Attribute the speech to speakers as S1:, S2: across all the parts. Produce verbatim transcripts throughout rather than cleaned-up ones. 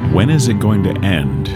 S1: When is it going to end?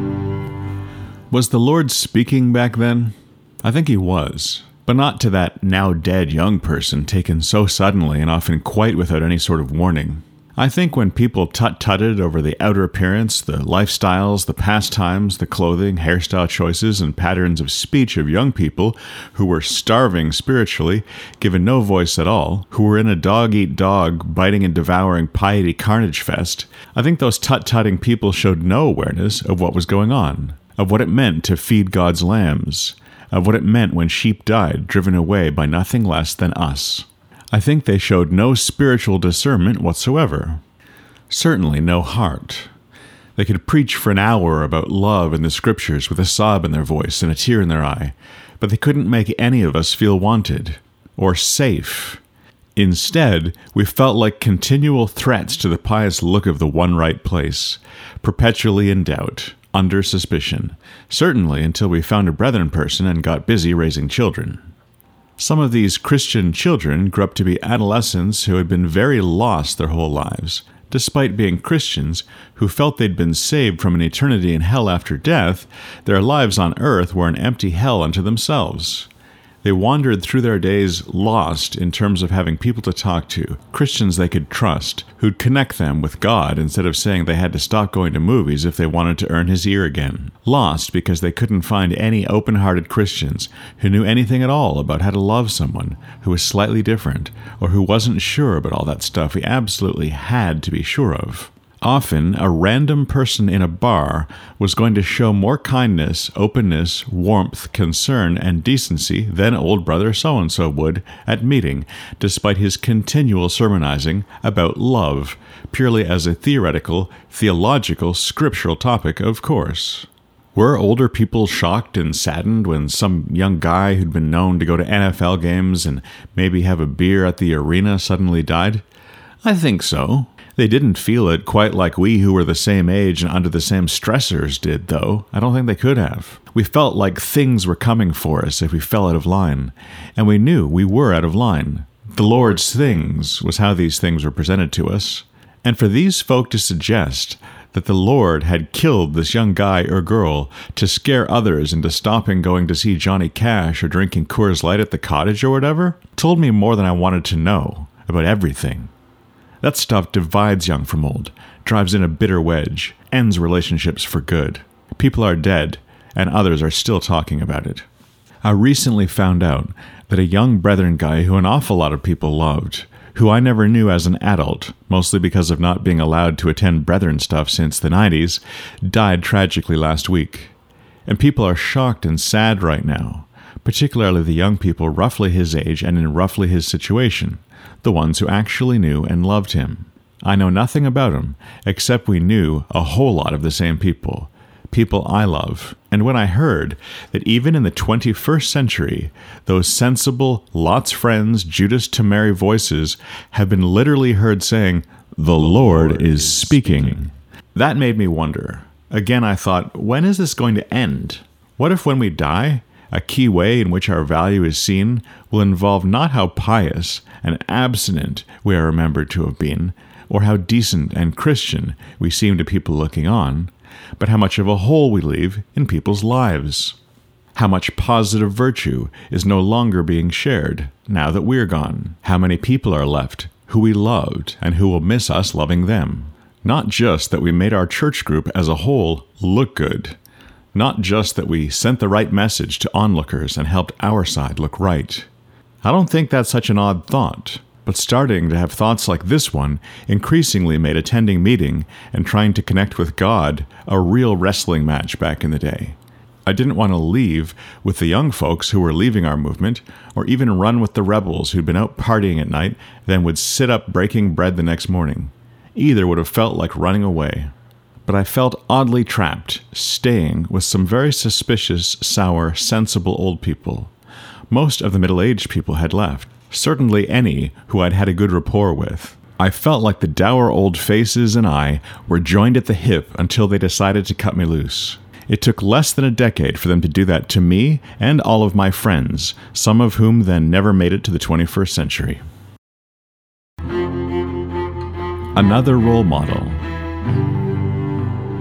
S1: Was the Lord speaking back then? I think he was, but not to that now dead young person taken so suddenly and often quite without any sort of warning. I think when people tut-tutted over the outer appearance, the lifestyles, the pastimes, the clothing, hairstyle choices, and patterns of speech of young people who were starving spiritually, given no voice at all, who were in a dog-eat-dog, biting and devouring piety carnage fest, I think those tut-tutting people showed no awareness of what was going on, of what it meant to feed God's lambs, of what it meant when sheep died, driven away by nothing less than us. I think they showed no spiritual discernment whatsoever. Certainly no heart. They could preach for an hour about love in the scriptures with a sob in their voice and a tear in their eye, but they couldn't make any of us feel wanted or safe. Instead, we felt like continual threats to the pious look of the one right place, perpetually in doubt, under suspicion, certainly until we found a brethren person and got busy raising children. Some of these Christian children grew up to be adolescents who had been very lost their whole lives, despite being Christians who felt they'd been saved from an eternity in hell after death. Their lives on earth were an empty hell unto themselves. They wandered through their days lost in terms of having people to talk to, Christians they could trust, who'd connect them with God instead of saying they had to stop going to movies if they wanted to earn his ear again. Lost because they couldn't find any open-hearted Christians who knew anything at all about how to love someone who was slightly different, or who wasn't sure about all that stuff we absolutely had to be sure of. Often, a random person in a bar was going to show more kindness, openness, warmth, concern, and decency than old brother so-and-so would at meeting, despite his continual sermonizing about love, purely as a theoretical, theological, scriptural topic, of course. Were older people shocked and saddened when some young guy who'd been known to go to N F L games and maybe have a beer at the arena suddenly died? I think so. They didn't feel it quite like we who were the same age and under the same stressors did, though. I don't think they could have. We felt like things were coming for us if we fell out of line, and we knew we were out of line. The Lord's things was how these things were presented to us. And for these folk to suggest that the Lord had killed this young guy or girl to scare others into stopping going to see Johnny Cash or drinking Coors Light at the cottage or whatever, told me more than I wanted to know about everything. That stuff divides young from old, drives in a bitter wedge, ends relationships for good. People are dead, and others are still talking about it. I recently found out that a young brethren guy who an awful lot of people loved, who I never knew as an adult, mostly because of not being allowed to attend brethren stuff since the nineties, died tragically last week. And people are shocked and sad right now, particularly the young people roughly his age and in roughly his situation, the ones who actually knew and loved him. I know nothing about him, except we knew a whole lot of the same people, people I love. And when I heard that even in the twenty-first century, those sensible, lots friends, Judas to Mary voices have been literally heard saying, "The Lord is speaking," that made me wonder. Again, I thought, when is this going to end? What if when we die, a key way in which our value is seen will involve not how pious and abstinent we are remembered to have been, or how decent and Christian we seem to people looking on, but how much of a hole we leave in people's lives. How much positive virtue is no longer being shared now that we're gone. How many people are left who we loved and who will miss us loving them. Not just that we made our church group as a whole look good. Not just that we sent the right message to onlookers and helped our side look right. I don't think that's such an odd thought, but starting to have thoughts like this one increasingly made attending meeting and trying to connect with God a real wrestling match back in the day. I didn't want to leave with the young folks who were leaving our movement, or even run with the rebels who'd been out partying at night, then would sit up breaking bread the next morning. Either would have felt like running away. But I felt oddly trapped, staying with some very suspicious, sour, sensible old people. Most of the middle-aged people had left, certainly any who I'd had a good rapport with. I felt like the dour old faces and I were joined at the hip until they decided to cut me loose. It took less than a decade for them to do that to me and all of my friends, some of whom then never made it to the twenty-first century. Another role model.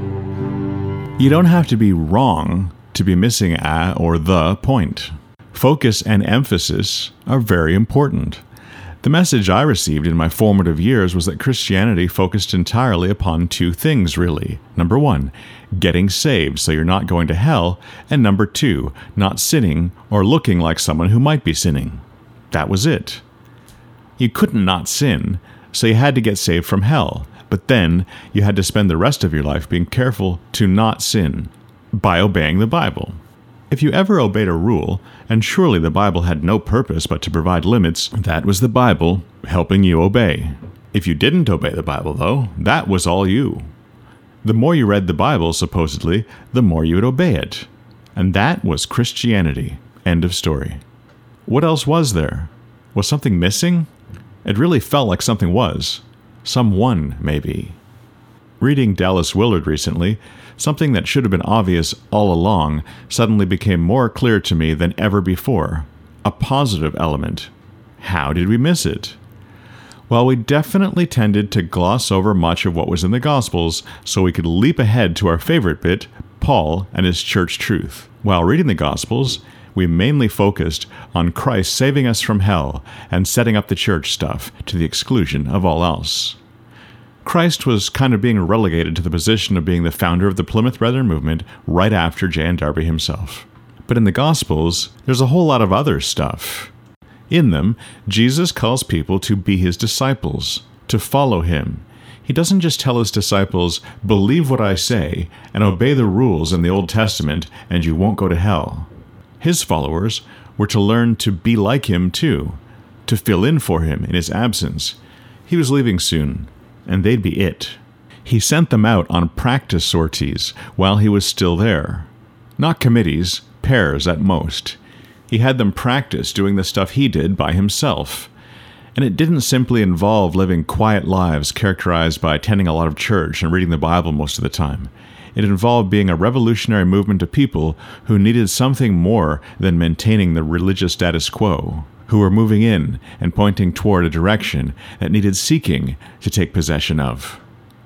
S1: You don't have to be wrong to be missing a or the point. Focus and emphasis are very important. The message I received in my formative years was that Christianity focused entirely upon two things, really. Number one, getting saved so you're not going to hell, and number two, not sinning or looking like someone who might be sinning. That was it. You couldn't not sin, so you had to get saved from hell, but then you had to spend the rest of your life being careful to not sin by obeying the Bible. If you ever obeyed a rule, and surely the Bible had no purpose but to provide limits, that was the Bible helping you obey. If you didn't obey the Bible, though, that was all you. The more you read the Bible, supposedly, the more you would obey it. And that was Christianity. End of story. What else was there? Was something missing? It really felt like something was. Someone, maybe. Reading Dallas Willard recently, something that should have been obvious all along suddenly became more clear to me than ever before. A positive element. How did we miss it? Well, we definitely tended to gloss over much of what was in the Gospels so we could leap ahead to our favorite bit, Paul and his church truth. While reading the Gospels, we mainly focused on Christ saving us from hell and setting up the church stuff to the exclusion of all else. Christ was kind of being relegated to the position of being the founder of the Plymouth Brethren movement right after J N Darby himself. But in the Gospels, there's a whole lot of other stuff. In them, Jesus calls people to be his disciples, to follow him. He doesn't just tell his disciples, believe what I say, and obey the rules in the Old Testament, and you won't go to hell. His followers were to learn to be like him too, to fill in for him in his absence. He was leaving soon, and they'd be it. He sent them out on practice sorties while he was still there. Not committees, pairs at most. He had them practice doing the stuff he did by himself. And it didn't simply involve living quiet lives characterized by attending a lot of church and reading the Bible most of the time. It involved being a revolutionary movement of people who needed something more than maintaining the religious status quo, who were moving in and pointing toward a direction that needed seeking to take possession of.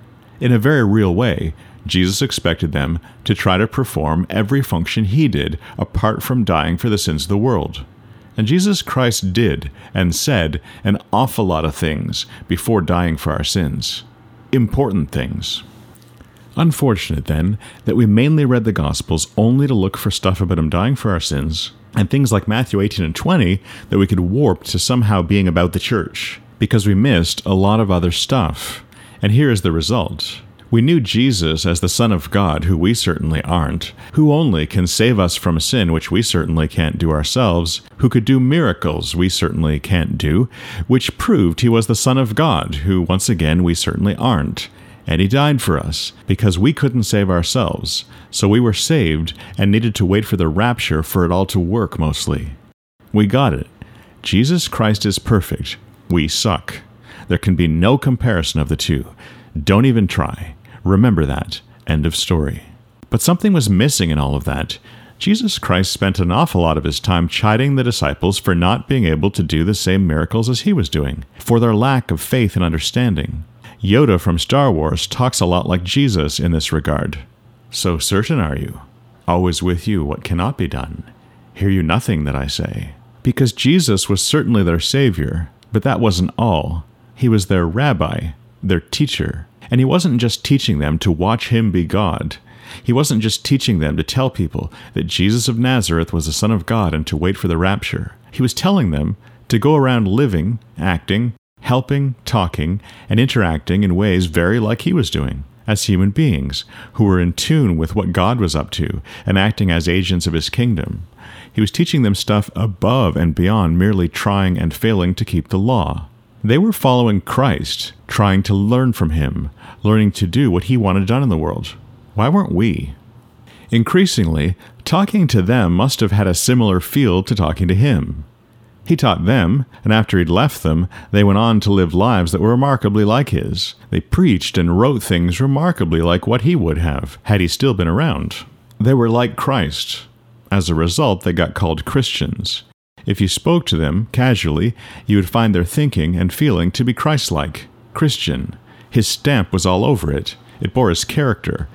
S1: In a very real way, Jesus expected them to try to perform every function he did apart from dying for the sins of the world. And Jesus Christ did and said an awful lot of things before dying for our sins. Important things. Unfortunate, then, that we mainly read the Gospels only to look for stuff about him dying for our sins, and things like Matthew eighteen and twenty that we could warp to somehow being about the church, because we missed a lot of other stuff. And here is the result. We knew Jesus as the Son of God, who we certainly aren't, who only can save us from sin, which we certainly can't do ourselves, who could do miracles we certainly can't do, which proved he was the Son of God, who once again we certainly aren't. And he died for us, because we couldn't save ourselves, so we were saved and needed to wait for the rapture for it all to work mostly. We got it. Jesus Christ is perfect. We suck. There can be no comparison of the two. Don't even try. Remember that. End of story. But something was missing in all of that. Jesus Christ spent an awful lot of his time chiding the disciples for not being able to do the same miracles as he was doing, for their lack of faith and understanding. Yoda from Star Wars talks a lot like Jesus in this regard. So certain are you? Always with you what cannot be done. Hear you nothing that I say. Because Jesus was certainly their Savior, but that wasn't all. He was their rabbi, their teacher. And he wasn't just teaching them to watch him be God. He wasn't just teaching them to tell people that Jesus of Nazareth was the Son of God and to wait for the rapture. He was telling them to go around living, acting, helping, talking, and interacting in ways very like he was doing, as human beings who were in tune with what God was up to and acting as agents of his kingdom. He was teaching them stuff above and beyond merely trying and failing to keep the law. They were following Christ, trying to learn from him, learning to do what he wanted done in the world. Why weren't we? Increasingly, talking to them must have had a similar feel to talking to him. He taught them, and after he'd left them, they went on to live lives that were remarkably like his. They preached and wrote things remarkably like what he would have, had he still been around. They were like Christ. As a result, they got called Christians. If you spoke to them casually, you would find their thinking and feeling to be Christ-like, Christian. His stamp was all over it. It bore his character.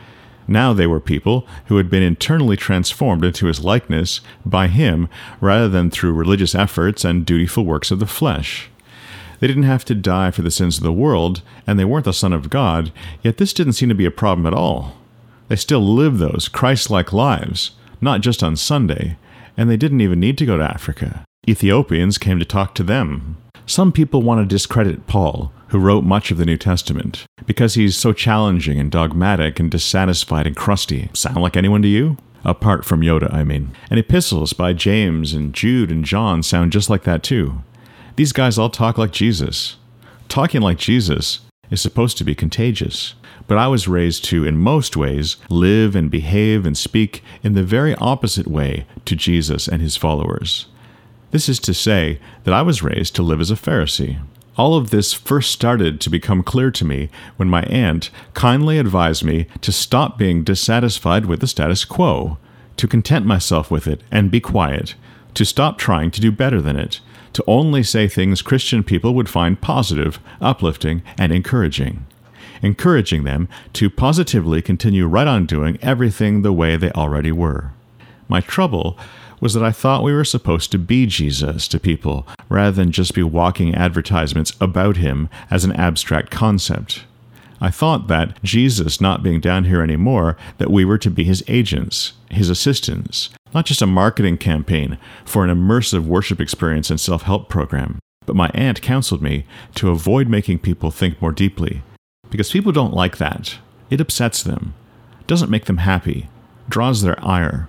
S1: Now they were people who had been internally transformed into his likeness by him rather than through religious efforts and dutiful works of the flesh. They didn't have to die for the sins of the world, and they weren't the Son of God, yet this didn't seem to be a problem at all. They still lived those Christ-like lives, not just on Sunday, and they didn't even need to go to Africa. Ethiopians came to talk to them. Some people want to discredit Paul, who wrote much of the New Testament, because he's so challenging and dogmatic and dissatisfied and crusty. Sound like anyone to you? Apart from Yoda, I mean. And epistles by James and Jude and John sound just like that too. These guys all talk like Jesus. Talking like Jesus is supposed to be contagious. But I was raised to, in most ways, live and behave and speak in the very opposite way to Jesus and his followers. This is to say that I was raised to live as a Pharisee. All of this first started to become clear to me when my aunt kindly advised me to stop being dissatisfied with the status quo, to content myself with it and be quiet, to stop trying to do better than it, to only say things Christian people would find positive, uplifting, and encouraging. Encouraging them to positively continue right on doing everything the way they already were. My trouble was that I thought we were supposed to be Jesus to people, rather than just be walking advertisements about him as an abstract concept. I thought that, Jesus not being down here anymore, that we were to be his agents, his assistants, not just a marketing campaign for an immersive worship experience and self-help program. But my aunt counseled me to avoid making people think more deeply, because people don't like that. It upsets them, doesn't make them happy, draws their ire.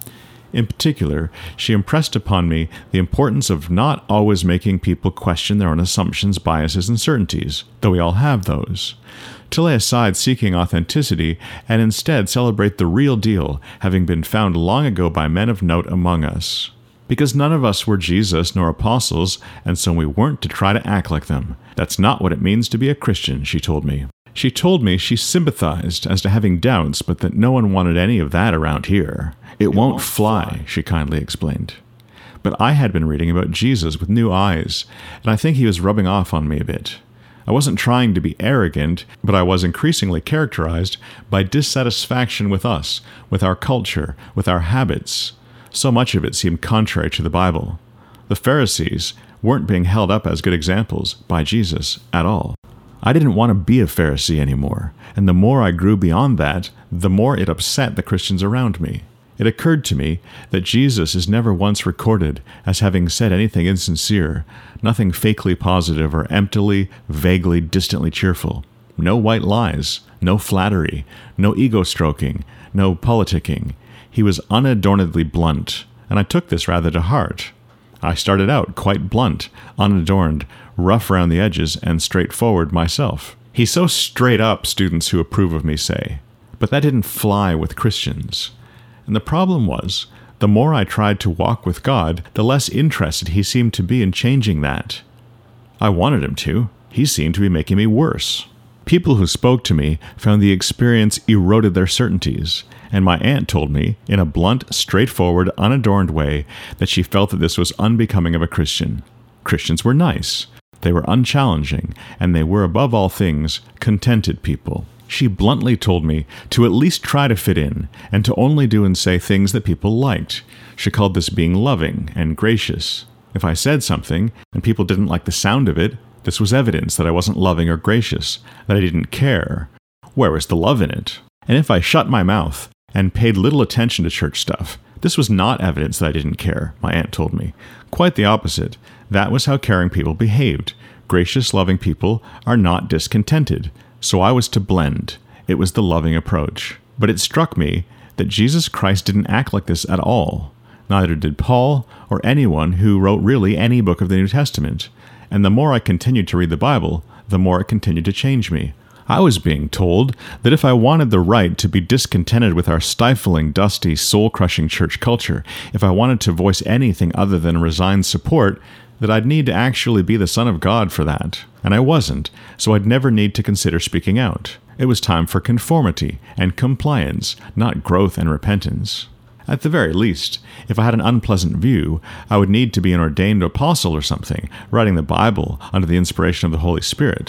S1: In particular, she impressed upon me the importance of not always making people question their own assumptions, biases, and certainties, though we all have those. To lay aside seeking authenticity and instead celebrate the real deal, having been found long ago by men of note among us. Because none of us were Jesus nor apostles, and so we weren't to try to act like them. That's not what it means to be a Christian, she told me. She told me she sympathized as to having doubts, but that no one wanted any of that around here. It, it won't, won't fly, fly, she kindly explained. But I had been reading about Jesus with new eyes, and I think he was rubbing off on me a bit. I wasn't trying to be arrogant, but I was increasingly characterized by dissatisfaction with us, with our culture, with our habits. So much of it seemed contrary to the Bible. The Pharisees weren't being held up as good examples by Jesus at all. I didn't want to be a Pharisee anymore, and the more I grew beyond that, the more it upset the Christians around me. It occurred to me that Jesus is never once recorded as having said anything insincere, nothing fakely positive or emptily, vaguely, distantly cheerful. No white lies, no flattery, no ego-stroking, no politicking. He was unadornedly blunt, and I took this rather to heart. I started out quite blunt, unadorned, rough around the edges, and straightforward myself. He's so straight up, students who approve of me say. But that didn't fly with Christians. And the problem was, the more I tried to walk with God, the less interested he seemed to be in changing that. I wanted him to. He seemed to be making me worse. People who spoke to me found the experience eroded their certainties, and my aunt told me, in a blunt, straightforward, unadorned way, that she felt that this was unbecoming of a Christian. Christians were nice. They were unchallenging, and they were, above all things, contented people. She bluntly told me to at least try to fit in, and to only do and say things that people liked. She called this being loving and gracious. If I said something, and people didn't like the sound of it, this was evidence that I wasn't loving or gracious, that I didn't care. Where was the love in it? And if I shut my mouth, and paid little attention to church stuff, this was not evidence that I didn't care, my aunt told me. Quite the opposite. That was how caring people behaved. Gracious, loving people are not discontented. So I was to blend. It was the loving approach. But it struck me that Jesus Christ didn't act like this at all. Neither did Paul or anyone who wrote really any book of the New Testament. And the more I continued to read the Bible, the more it continued to change me. I was being told that if I wanted the right to be discontented with our stifling, dusty, soul-crushing church culture, if I wanted to voice anything other than resigned support, that I'd need to actually be the Son of God for that. And I wasn't, so I'd never need to consider speaking out. It was time for conformity and compliance, not growth and repentance. At the very least, if I had an unpleasant view, I would need to be an ordained apostle or something, writing the Bible under the inspiration of the Holy Spirit.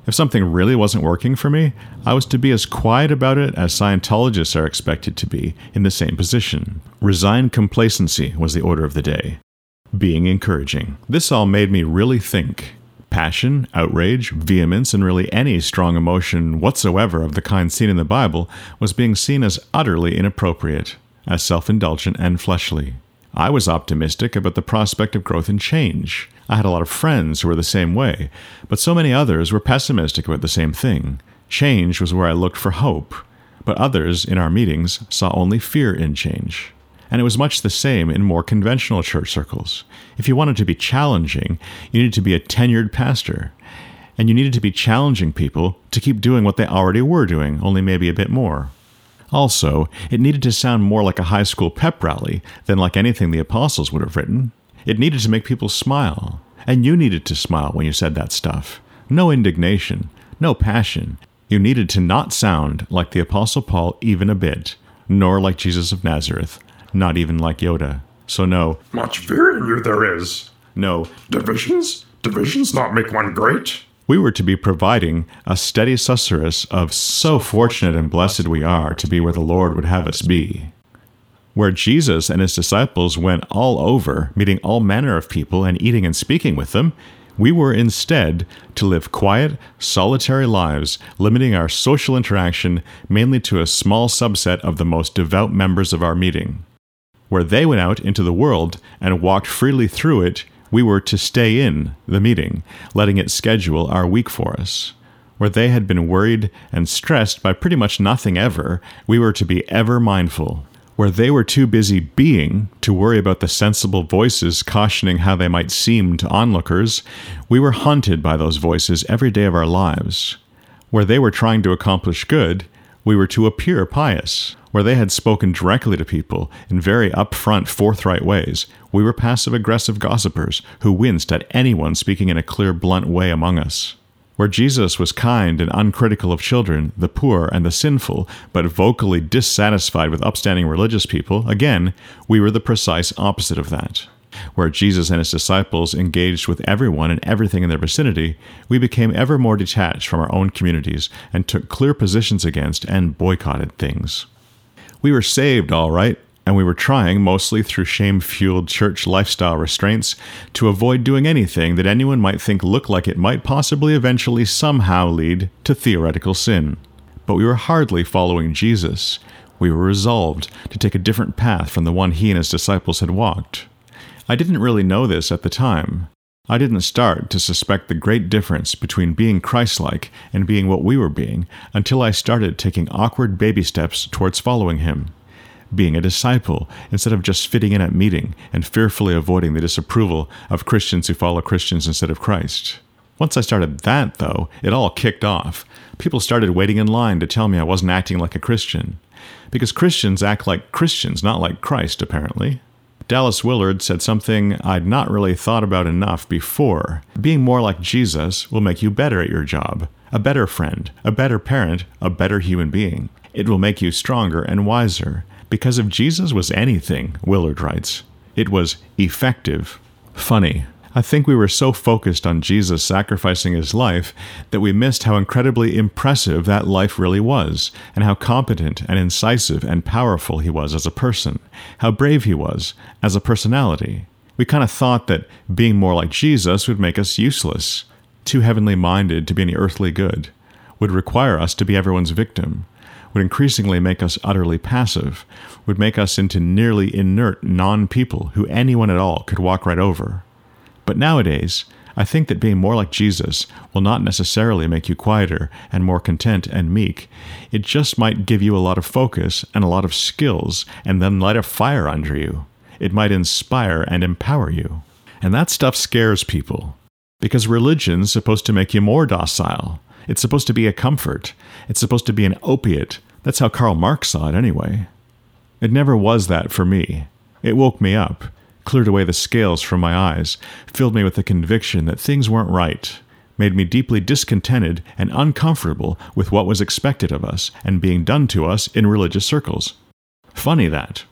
S1: If something really wasn't working for me, I was to be as quiet about it as Scientologists are expected to be in the same position. Resigned complacency was the order of the day. Being encouraging. This all made me really think. Passion, outrage, vehemence, and really any strong emotion whatsoever of the kind seen in the Bible was being seen as utterly inappropriate, as self-indulgent and fleshly. I was optimistic about the prospect of growth and change. I had a lot of friends who were the same way, but so many others were pessimistic about the same thing. Change was where I looked for hope, but others in our meetings saw only fear in change. And it was much the same in more conventional church circles. If you wanted to be challenging, you needed to be a tenured pastor, and you needed to be challenging people to keep doing what they already were doing, only maybe a bit more. Also, it needed to sound more like a high school pep rally than like anything the apostles would have written. It needed to make people smile, and you needed to smile when you said that stuff. No indignation, no passion. You needed to not sound like the Apostle Paul even a bit, nor like Jesus of Nazareth, not even like Yoda. So no,
S2: much fear in you there is.
S1: No,
S2: divisions? Divisions not make one great?
S1: We were to be providing a steady susurrus of so fortunate and blessed we are to be where the Lord would have us be. Where Jesus and his disciples went all over, meeting all manner of people and eating and speaking with them, we were instead to live quiet, solitary lives, limiting our social interaction mainly to a small subset of the most devout members of our meeting. Where they went out into the world and walked freely through it, we were to stay in the meeting, letting it schedule our week for us. Where they had been worried and stressed by pretty much nothing ever, we were to be ever mindful. Where they were too busy being to worry about the sensible voices cautioning how they might seem to onlookers, we were haunted by those voices every day of our lives. Where they were trying to accomplish good, we were to appear pious. Where they had spoken directly to people in very upfront, forthright ways, we were passive-aggressive gossipers who winced at anyone speaking in a clear, blunt way among us. Where Jesus was kind and uncritical of children, the poor, and the sinful, but vocally dissatisfied with upstanding religious people, again, we were the precise opposite of that. Where Jesus and his disciples engaged with everyone and everything in their vicinity, we became ever more detached from our own communities and took clear positions against and boycotted things. We were saved, all right, and we were trying, mostly through shame-fueled church lifestyle restraints, to avoid doing anything that anyone might think looked like it might possibly eventually somehow lead to theoretical sin. But we were hardly following Jesus. We were resolved to take a different path from the one he and his disciples had walked. I didn't really know this at the time. I didn't start to suspect the great difference between being Christ-like and being what we were being until I started taking awkward baby steps towards following him. Being a disciple instead of just fitting in at meeting and fearfully avoiding the disapproval of Christians who follow Christians instead of Christ. Once I started that, though, it all kicked off. People started waiting in line to tell me I wasn't acting like a Christian. Because Christians act like Christians, not like Christ, apparently. Dallas Willard said something I'd not really thought about enough before. Being more like Jesus will make you better at your job, a better friend, a better parent, a better human being. It will make you stronger and wiser. Because if Jesus was anything, Willard writes, it was effective. Funny. I think we were so focused on Jesus sacrificing his life that we missed how incredibly impressive that life really was, and how competent and incisive and powerful he was as a person, how brave he was as a personality. We kind of thought that being more like Jesus would make us useless, too heavenly minded to be any earthly good, would require us to be everyone's victim, would increasingly make us utterly passive, would make us into nearly inert non-people who anyone at all could walk right over. But nowadays, I think that being more like Jesus will not necessarily make you quieter and more content and meek. It just might give you a lot of focus and a lot of skills and then light a fire under you. It might inspire and empower you. And that stuff scares people. Because religion's supposed to make you more docile. It's supposed to be a comfort. It's supposed to be an opiate. That's how Karl Marx saw it anyway. It never was that for me. It woke me up, cleared away the scales from my eyes, filled me with the conviction that things weren't right, made me deeply discontented and uncomfortable with what was expected of us and being done to us in religious circles. Funny that.